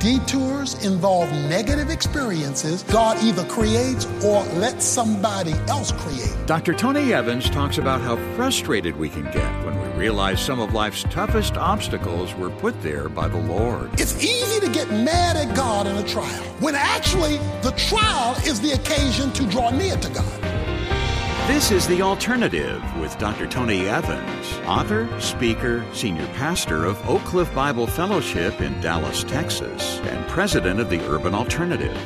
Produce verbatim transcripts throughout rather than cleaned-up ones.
detours involve negative experiences God either creates or lets somebody else create. Doctor Tony Evans talks about how frustrated we can get when we realize some of life's toughest obstacles were put there by the Lord. It's easy to get mad at God in a trial, when actually the trial is the occasion to draw near to God. This is The Alternative with Doctor Tony Evans, author, speaker, senior pastor of Oak Cliff Bible Fellowship in Dallas, Texas, and president of the Urban Alternative.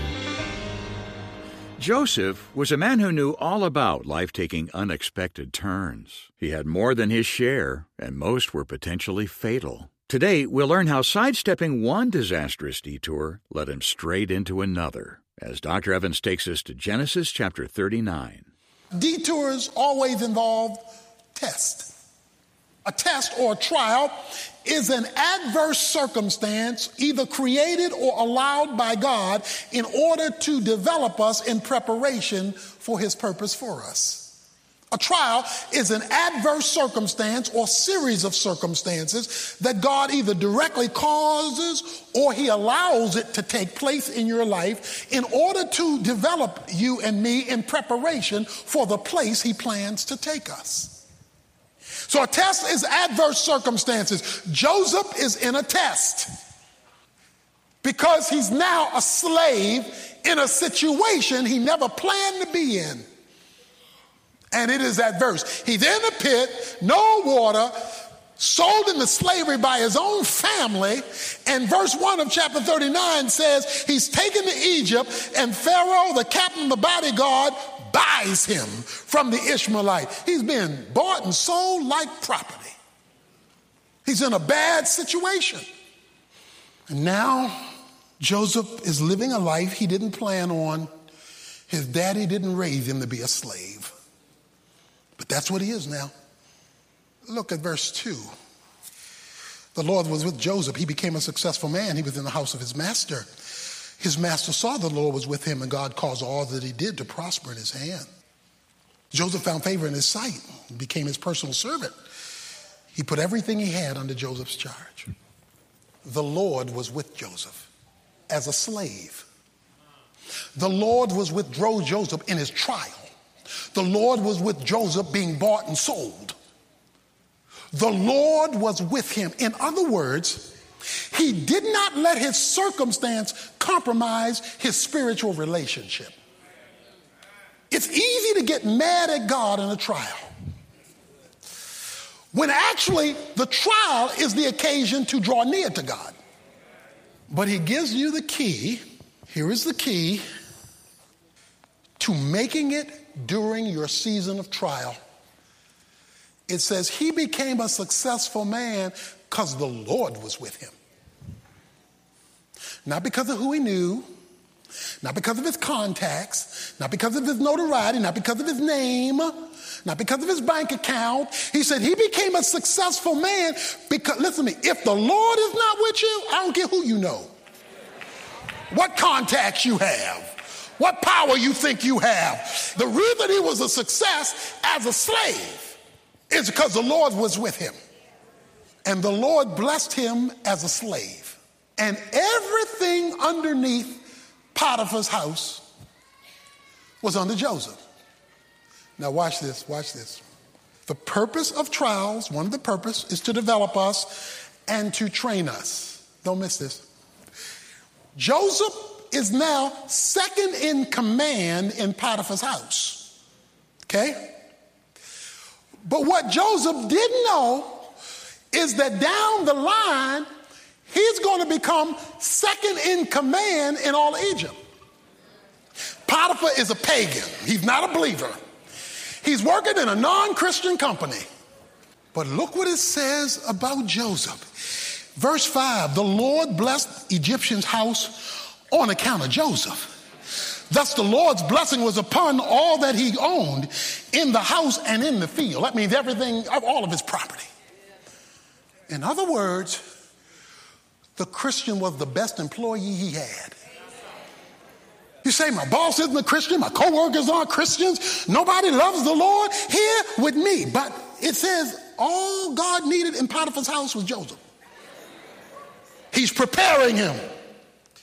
Joseph was a man who knew all about life taking unexpected turns. He had more than his share, and most were potentially fatal. Today, we'll learn how sidestepping one disastrous detour led him straight into another, as Doctor Evans takes us to Genesis chapter thirty-nine. Detours always involve test. A test or a trial is an adverse circumstance either created or allowed by God in order to develop us in preparation for his purpose for us. A trial is an adverse circumstance or series of circumstances that God either directly causes or he allows it to take place in your life in order to develop you and me in preparation for the place he plans to take us. So a test is adverse circumstances. Joseph is in a test because he's now a slave in a situation he never planned to be in. And it is adverse. He's in a pit, no water, sold into slavery by his own family. And verse one of chapter thirty-nine says he's taken to Egypt, and Pharaoh, the captain of the bodyguard, buys him from the Ishmaelite. He's been bought and sold like property. He's in a bad situation. And now Joseph is living a life he didn't plan on. His daddy didn't raise him to be a slave. But that's what he is now. Look at verse two. The Lord was with Joseph. He became a successful man. He was in the house of his master. His master saw the Lord was with him, and God caused all that he did to prosper in his hand. Joseph found favor in his sight and became his personal servant. He put everything he had under Joseph's charge. The Lord was with Joseph as a slave. The Lord was with Joseph in his trial. The Lord was with Joseph being bought and sold. The Lord was with him. In other words, he did not let his circumstance compromise his spiritual relationship. It's easy to get mad at God in a trial, when actually the trial is the occasion to draw near to God. But he gives you the key. Here is the key to making it during your season of trial. It says he became a successful man because the Lord was with him. Not because of who he knew, not because of his contacts, not because of his notoriety, not because of his name, not because of his bank account. He said he became a successful man because, listen to me, if the Lord is not with you, I don't care who you know, what contacts you have, what power you think you have. The reason he was a success as a slave is because the Lord was with him. And the Lord blessed him as a slave. And everything underneath Potiphar's house was under Joseph. Now watch this, watch this. The purpose of trials, one of the purpose is to develop us and to train us. Don't miss this. Joseph is now second in command in Potiphar's house. Okay? But what Joseph didn't know is that down the line, he's going to become second in command in all Egypt. Potiphar is a pagan. He's not a believer. He's working in a non-Christian company. But look what it says about Joseph. Verse five, the Lord blessed Egyptian's house on account of Joseph. Thus the Lord's blessing was upon all that he owned in the house and in the field. That means everything, all of his property. In other words, the Christian was the best employee he had. You say, my boss isn't a Christian, my coworkers aren't Christians, nobody loves the Lord here with me. But it says all God needed in Potiphar's house was Joseph. He's preparing him.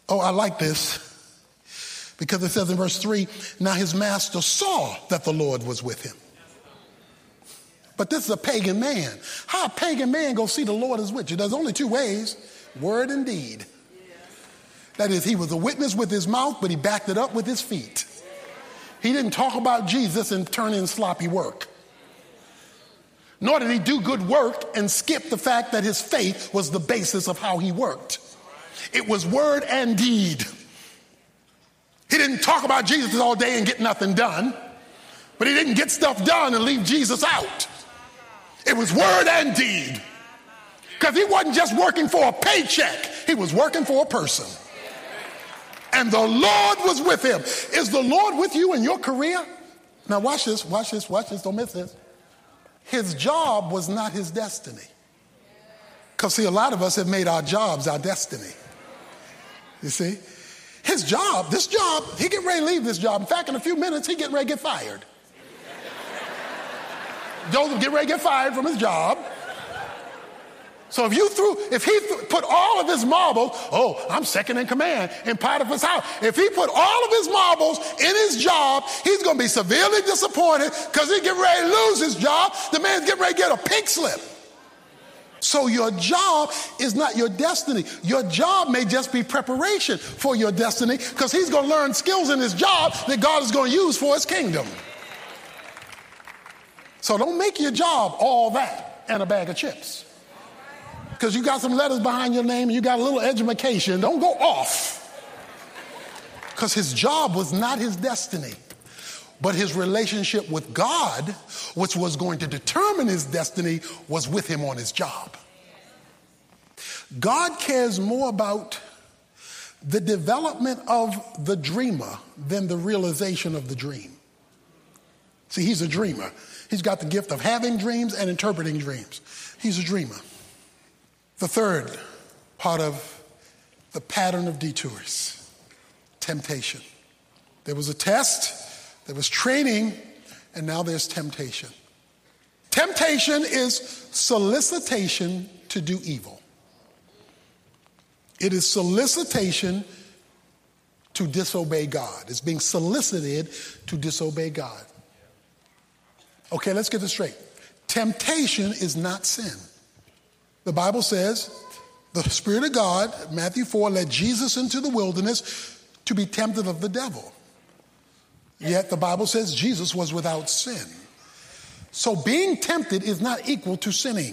Oh, I like this because it says in verse three, now his master saw that the Lord was with him. But this is a pagan man. How a pagan man go see the Lord is with you? There's only two ways, word and deed. That is, he was a witness with his mouth, but he backed it up with his feet. He didn't talk about Jesus and turn in sloppy work. Nor did he do good work and skip the fact that his faith was the basis of how he worked. It was word and deed. He didn't talk about Jesus all day and get nothing done, but he didn't get stuff done and leave Jesus out. It was word and deed. Because he wasn't just working for a paycheck, he was working for a person. And the Lord was with him. Is the Lord with you in your career? Now watch this, watch this, watch this, don't miss this. His job was not his destiny. Because see, a lot of us have made our jobs our destiny. You see? His job, this job, he getting ready to leave this job. In fact, in a few minutes, he getting ready to get fired. Joseph getting ready to get fired from his job. So if you threw, if he th- put all of his marbles, oh, I'm second in command in Potiphar's house. If he put all of his marbles in his job, he's going to be severely disappointed because he's getting ready to lose his job. The man's getting ready to get a pink slip. So your job is not your destiny. Your job may just be preparation for your destiny because he's going to learn skills in his job that God is going to use for his kingdom. So don't make your job all that and a bag of chips. Because you got some letters behind your name and you got a little education. Don't go off. Because his job was not his destiny, but his relationship with God, which was going to determine his destiny, was with him on his job. God cares more about the development of the dreamer than the realization of the dream. See, he's a dreamer. He's got the gift of having dreams and interpreting dreams. He's a dreamer. The third part of the pattern of detours, temptation. There was a test, there was training, and now there's temptation. Temptation is solicitation to do evil. It is solicitation to disobey God. It's being solicited to disobey God. Okay, let's get this straight. Temptation is not sin. The Bible says, the Spirit of God, Matthew four, led Jesus into the wilderness to be tempted of the devil. Yet the Bible says Jesus was without sin. So being tempted is not equal to sinning.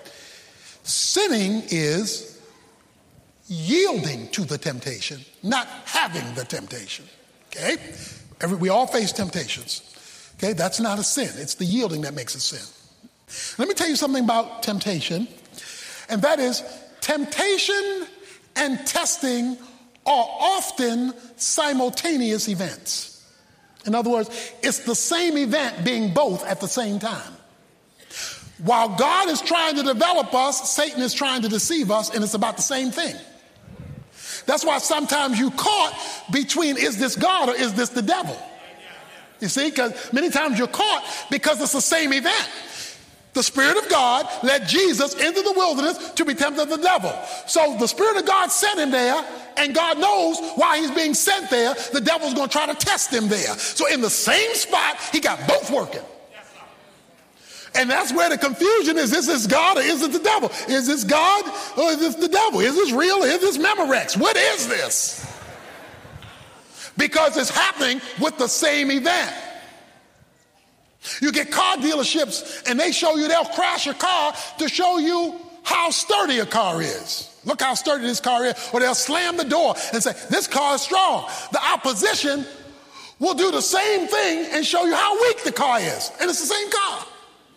Sinning is yielding to the temptation, not having the temptation. Okay? Every, we all face temptations. Okay? That's not a sin. It's the yielding that makes a sin. Let me tell you something about temptation. And that is, temptation and testing are often simultaneous events. In other words, it's the same event being both at the same time. While God is trying to develop us, Satan is trying to deceive us, and it's about the same thing. That's why sometimes you're caught between, is this God or is this the devil? You see, because many times you're caught because it's the same event. The Spirit of God led Jesus into the wilderness to be tempted of the devil. So the Spirit of God sent him there, and God knows why he's being sent there. The devil's going to try to test him there. So in the same spot, he got both working. And that's where the confusion is. Is this God or is it the devil? Is this God or is this the devil? Is this real or is this Memorex? What is this? Because it's happening with the same event. You get car dealerships and they show you, they'll crash your car to show you how sturdy a car is. Look how sturdy this car is. Or they'll slam the door and say, this car is strong. The opposition will do the same thing and show you how weak the car is. And it's the same car.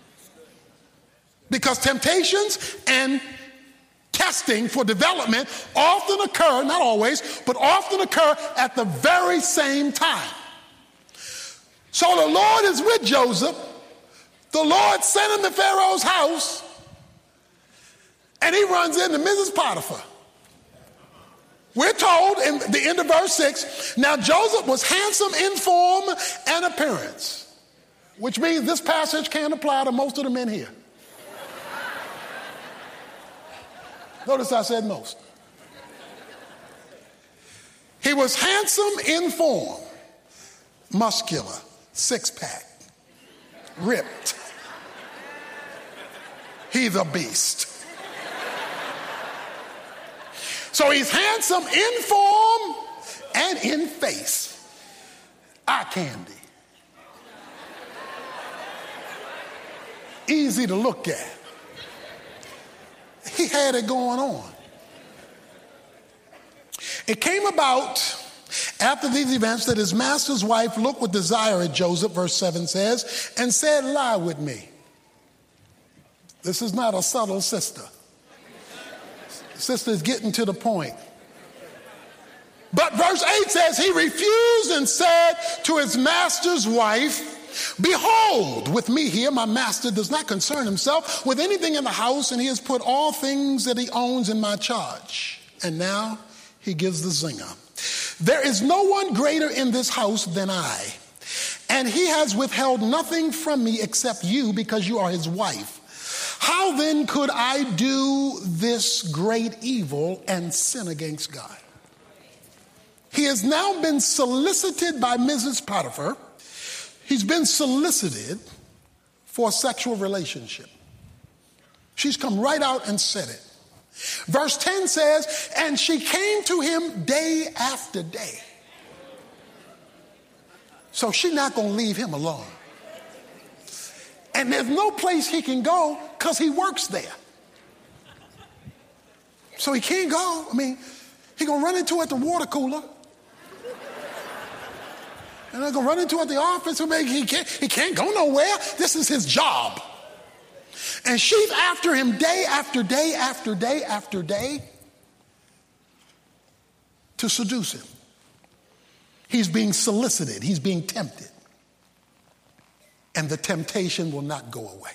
Because temptations and testing for development often occur, not always, but often occur at the very same time. So the Lord is with Joseph. The Lord sent him to Pharaoh's house, and he runs into Missus Potiphar. We're told in the end of verse six, now Joseph was handsome in form and appearance, which means this passage can't apply to most of the men here. Notice I said most. He was handsome in form, muscular, six-pack, ripped. He's a beast. So he's handsome in form and in face. Eye candy. Easy to look at. He had it going on. It came about after these events that his master's wife looked with desire at Joseph, verse seven says, and said, lie with me. This is not a subtle sister. Sister is getting to the point. But verse eight says, he refused and said to his master's wife, behold, with me here, my master does not concern himself with anything in the house, and he has put all things that he owns in my charge. And now he gives the zinger. There is no one greater in this house than I, and he has withheld nothing from me except you, because you are his wife. How then could I do this great evil and sin against God? He has now been solicited by Missus Potiphar. He's been solicited for a sexual relationship. She's come right out and said it. Verse ten says, and she came to him day after day. So she's not going to leave him alone. And there's no place he can go because he works there. So he can't go. I mean, he's going to run into it at the water cooler. And I'm going to run into it at the office. He can't, he can't go nowhere. This is his job. And she's after him day after day after day after day to seduce him. He's being solicited. He's being tempted. And the temptation will not go away.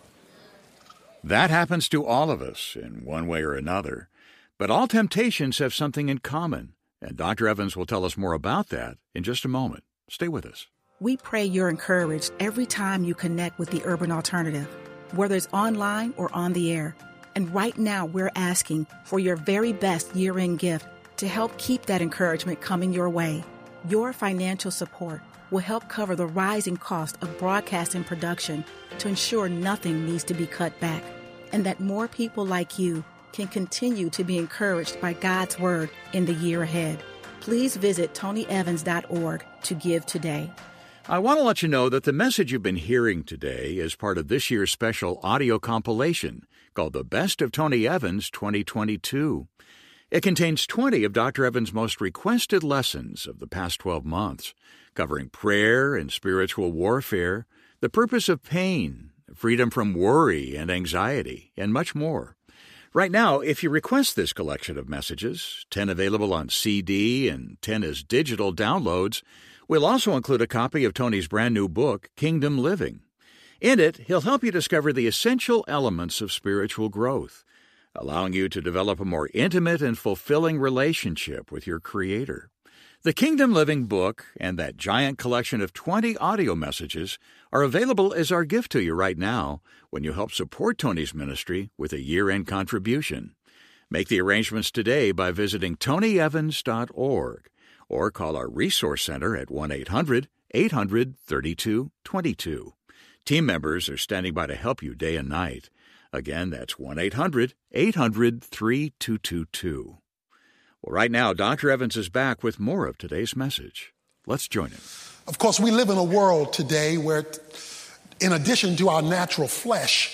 That happens to all of us in one way or another. But all temptations have something in common. And Doctor Evans will tell us more about that in just a moment. Stay with us. We pray you're encouraged every time you connect with the Urban Alternative, whether it's online or on the air. And right now, we're asking for your very best year-end gift to help keep that encouragement coming your way. Your financial support will help cover the rising cost of broadcast and production to ensure nothing needs to be cut back, and that more people like you can continue to be encouraged by God's Word in the year ahead. Please visit tony evans dot org to give today. I want to let you know that the message you've been hearing today is part of this year's special audio compilation called The Best of Tony Evans twenty twenty-two. It contains twenty of Doctor Evans' most requested lessons of the past twelve months, covering prayer and spiritual warfare, the purpose of pain, freedom from worry and anxiety, and much more. Right now, if you request this collection of messages, ten available on C D and ten as digital downloads, we'll also include a copy of Tony's brand new book, Kingdom Living. In it, he'll help you discover the essential elements of spiritual growth, allowing you to develop a more intimate and fulfilling relationship with your Creator. The Kingdom Living book and that giant collection of twenty audio messages are available as our gift to you right now when you help support Tony's ministry with a year-end contribution. Make the arrangements today by visiting tony evans dot org or call our Resource Center at one eight hundred eight hundred thirty-two twenty-two. Team members are standing by to help you day and night. Again, that's one eight hundred eight hundred thirty-two twenty-two. Well, right now, Doctor Evans is back with more of today's message. Let's join him. Of course, we live in a world today where, in addition to our natural flesh,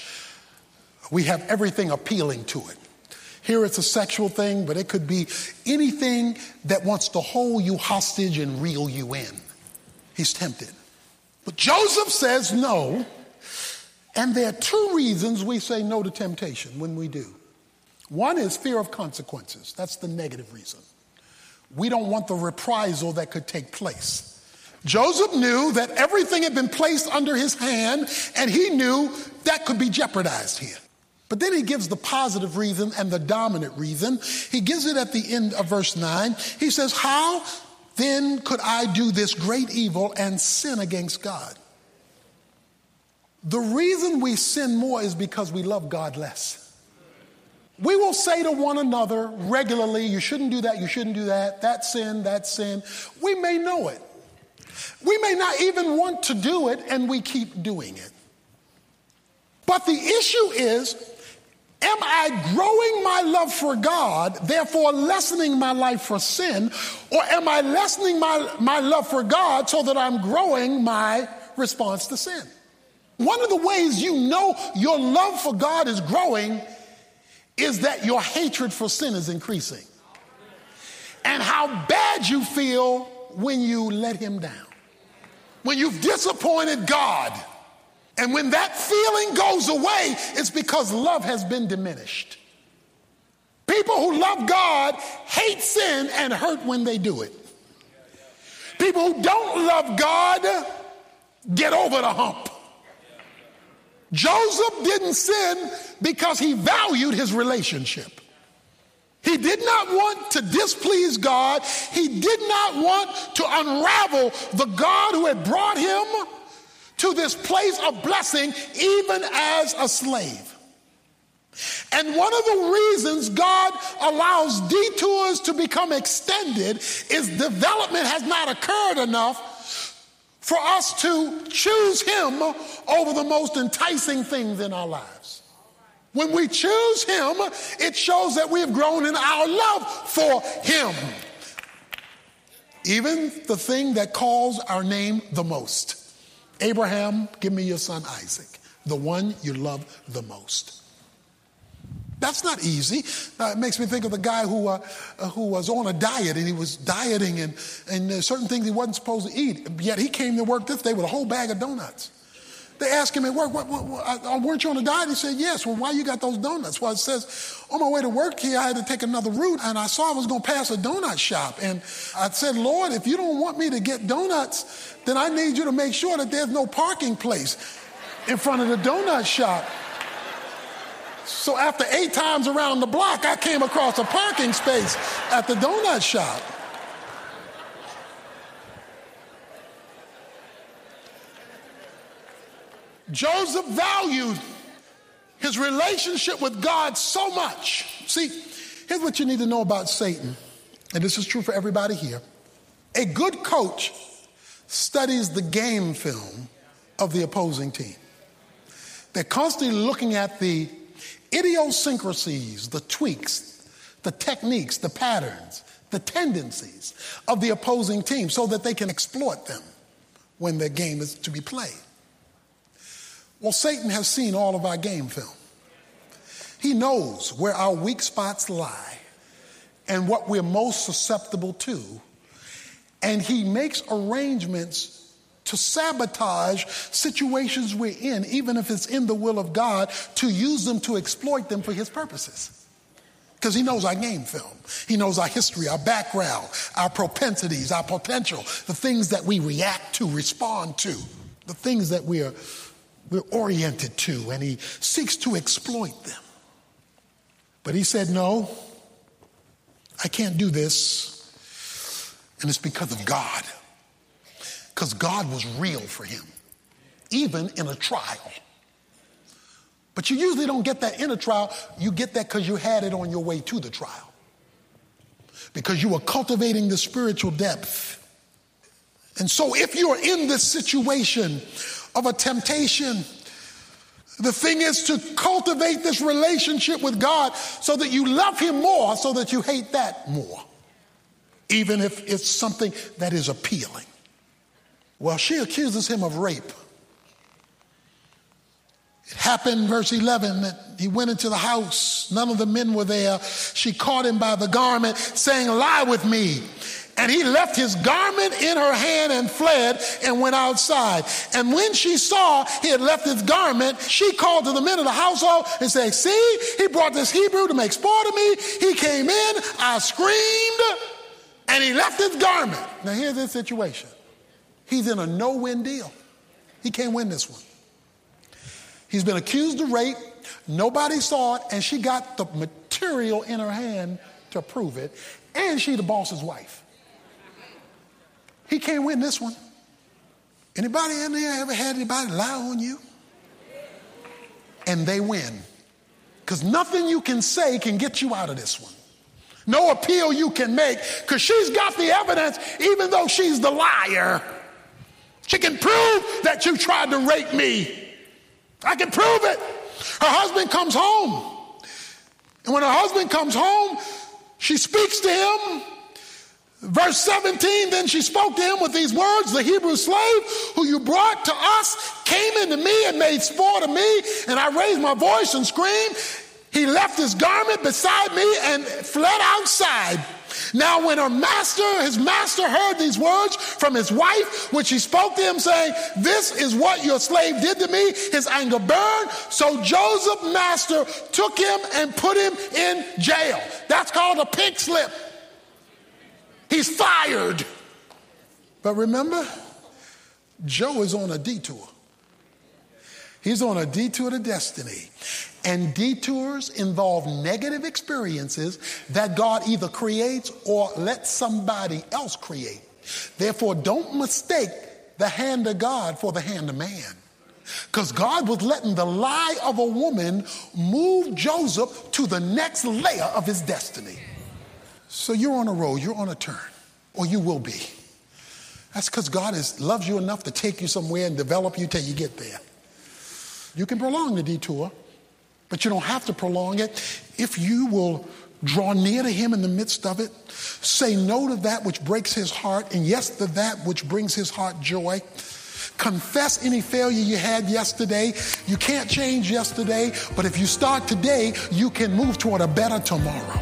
we have everything appealing to it. Here it's a sexual thing, but it could be anything that wants to hold you hostage and reel you in. He's tempted. But Joseph says no, and there are two reasons we say no to temptation when we do. One is fear of consequences. That's the negative reason. We don't want the reprisal that could take place. Joseph knew that everything had been placed under his hand, and he knew that could be jeopardized here. But then he gives the positive reason and the dominant reason. He gives it at the end of verse nine. He says, how then could I do this great evil and sin against God? The reason we sin more is because we love God less. We will say to one another regularly, you shouldn't do that, you shouldn't do that, that's sin, that's sin. We may know it. We may not even want to do it, and we keep doing it. But the issue is, am I growing my love for God, therefore lessening my life for sin, or am I lessening my, my love for God so that I'm growing my response to sin? One of the ways you know your love for God is growing is that your hatred for sin is increasing. And how bad you feel when you let him down. When you've disappointed God. And when that feeling goes away, it's because love has been diminished. People who love God hate sin and hurt when they do it. People who don't love God get over the hump. Joseph didn't sin because he valued his relationship. He did not want to displease God. He did not want to unravel the God who had brought him to this place of blessing, even as a slave. And one of the reasons God allows detours to become extended is development has not occurred enough for us to choose him over the most enticing things in our lives. When we choose him, it shows that we have grown in our love for him. Even the thing that calls our name the most. Abraham, give me your son Isaac, the one you love the most. That's not easy. Uh, it makes me think of the guy who uh, uh, who was on a diet, and he was dieting, and, and uh, certain things he wasn't supposed to eat. Yet he came to work this day with a whole bag of donuts. They asked him at work, what, what, what, uh, weren't you on a diet? He said, yes. Well, why you got those donuts? Well, it says, on my way to work here, I had to take another route, and I saw I was going to pass a donut shop. And I said, Lord, if you don't want me to get donuts, then I need you to make sure that there's no parking place in front of the donut shop. So after eight times around the block, I came across a parking space at the donut shop. Joseph valued his relationship with God so much. See, here's what you need to know about Satan, and this is true for everybody here. A good coach studies the game film of the opposing team. They're constantly looking at the idiosyncrasies, the tweaks, the techniques, the patterns, the tendencies of the opposing team so that they can exploit them when their game is to be played. Well, Satan has seen all of our game film. He knows where our weak spots lie and what we're most susceptible to, and he makes arrangements to sabotage situations we're in, even if it's in the will of God, to use them to exploit them for his purposes. Because he knows our game film. He knows our history, our background, our propensities, our potential, the things that we react to, respond to, the things that we're, we're oriented to, and he seeks to exploit them. But he said, no, I can't do this, and it's because of God. Because God was real for him, even in a trial. But you usually don't get that in a trial. You get that because you had it on your way to the trial. Because you were cultivating the spiritual depth. And so if you're in this situation of a temptation, the thing is to cultivate this relationship with God so that you love him more, so that you hate that more, even if it's something that is appealing. Well, she accuses him of rape. It happened, verse eleven, that he went into the house. None of the men were there. She caught him by the garment, saying, lie with me. And he left his garment in her hand and fled and went outside. And when she saw he had left his garment, she called to the men of the household and said, see, he brought this Hebrew to make sport of me. He came in, I screamed, and he left his garment. Now here's the situation. He's in a no-win deal. He can't win this one. He's been accused of rape. Nobody saw it, and she got the material in her hand to prove it, and she the boss's wife. He can't win this one. Anybody in there ever had anybody lie on you? And they win. Because nothing you can say can get you out of this one. No appeal you can make, because she's got the evidence, even though she's the liar. She can prove that you tried to rape me. I can prove it. Her husband comes home. And when her husband comes home, she speaks to him. Verse seventeen, then she spoke to him with these words, the Hebrew slave who you brought to us came into me and made sport of me, and I raised my voice and screamed. He left his garment beside me and fled outside. Now when her master, his master heard these words from his wife, when she spoke to him saying, this is what your slave did to me, his anger burned. So Joseph's master took him and put him in jail. That's called a pink slip. He's fired. But remember, Joe is on a detour. He's on a detour to destiny. And detours involve negative experiences that God either creates or lets somebody else create. Therefore, don't mistake the hand of God for the hand of man. Because God was letting the lie of a woman move Joseph to the next layer of his destiny. So you're on a road, you're on a turn, or you will be. That's because God is, loves you enough to take you somewhere and develop you till you get there. You can prolong the detour, but you don't have to prolong it if you will draw near to him in the midst of it, say no to that which breaks his heart, and yes to that which brings his heart joy. Confess any failure you had yesterday. You can't change yesterday, but if you start today, you can move toward a better tomorrow.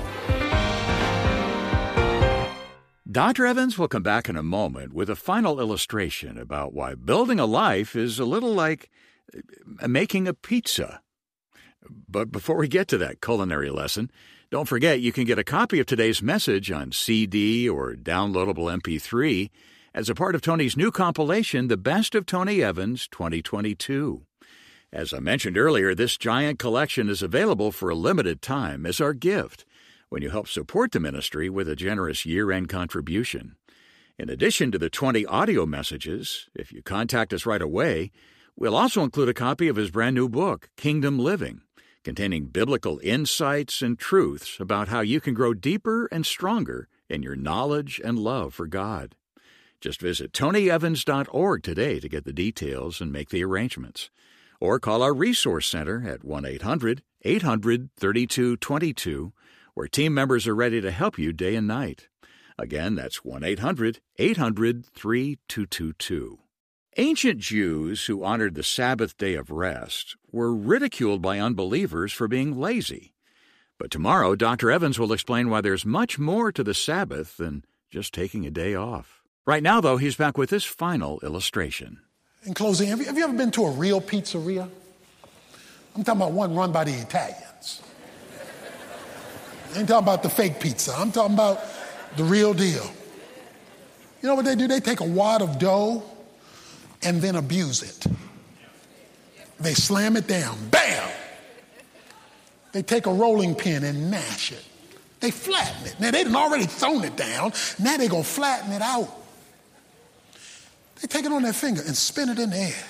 Doctor Evans will come back in a moment with a final illustration about why building a life is a little like making a pizza. But before we get to that culinary lesson, don't forget you can get a copy of today's message on C D or downloadable M P three as a part of Tony's new compilation, The Best of Tony Evans twenty twenty-two. As I mentioned earlier, this giant collection is available for a limited time as our gift when you help support the ministry with a generous year-end contribution. In addition to the twenty audio messages, if you contact us right away, we'll also include a copy of his brand new book, Kingdom Living, containing biblical insights and truths about how you can grow deeper and stronger in your knowledge and love for God. Just visit tony evans dot org today to get the details and make the arrangements. Or call our Resource Center at one eight hundred eight hundred thirty-two twenty-two, where team members are ready to help you day and night. Again, that's one eight hundred eight hundred thirty-two twenty-two. Ancient Jews who honored the Sabbath day of rest were ridiculed by unbelievers for being lazy. But tomorrow, Doctor Evans will explain why there's much more to the Sabbath than just taking a day off. Right now, though, he's back with this final illustration. In closing, have you, have you ever been to a real pizzeria? I'm talking about one run by the Italians. I ain't talking about the fake pizza. I'm talking about the real deal. You know what they do? They take a wad of dough and then abuse it. They slam it down. Bam! They take a rolling pin and mash it. They flatten it. Now, they done already thrown it down. Now they're going to flatten it out. They take it on their finger and spin it in the air.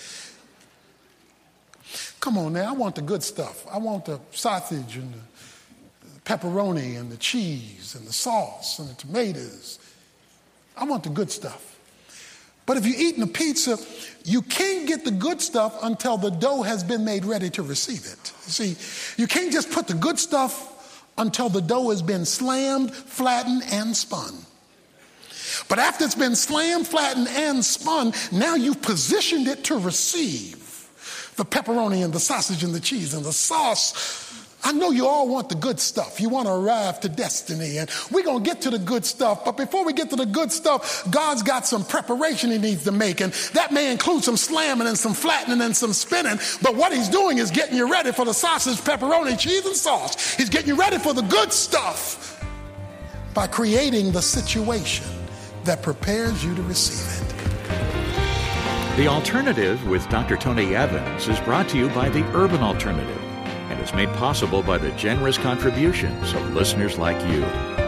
Come on now, I want the good stuff. I want the sausage and the pepperoni and the cheese and the sauce and the tomatoes. I want the good stuff. But if you're eating a pizza, you can't get the good stuff until the dough has been made ready to receive it. You see, you can't just put the good stuff until the dough has been slammed, flattened, and spun. But after it's been slammed, flattened, and spun, now you've positioned it to receive the pepperoni and the sausage and the cheese and the sauce. I know you all want the good stuff. You want to arrive to destiny, and we're going to get to the good stuff. But before we get to the good stuff, God's got some preparation he needs to make, and that may include some slamming and some flattening and some spinning. But what he's doing is getting you ready for the sausage, pepperoni, cheese, and sauce. He's getting you ready for the good stuff by creating the situation that prepares you to receive it. The Alternative with Doctor Tony Evans is brought to you by the Urban Alternative and is made possible by the generous contributions of listeners like you.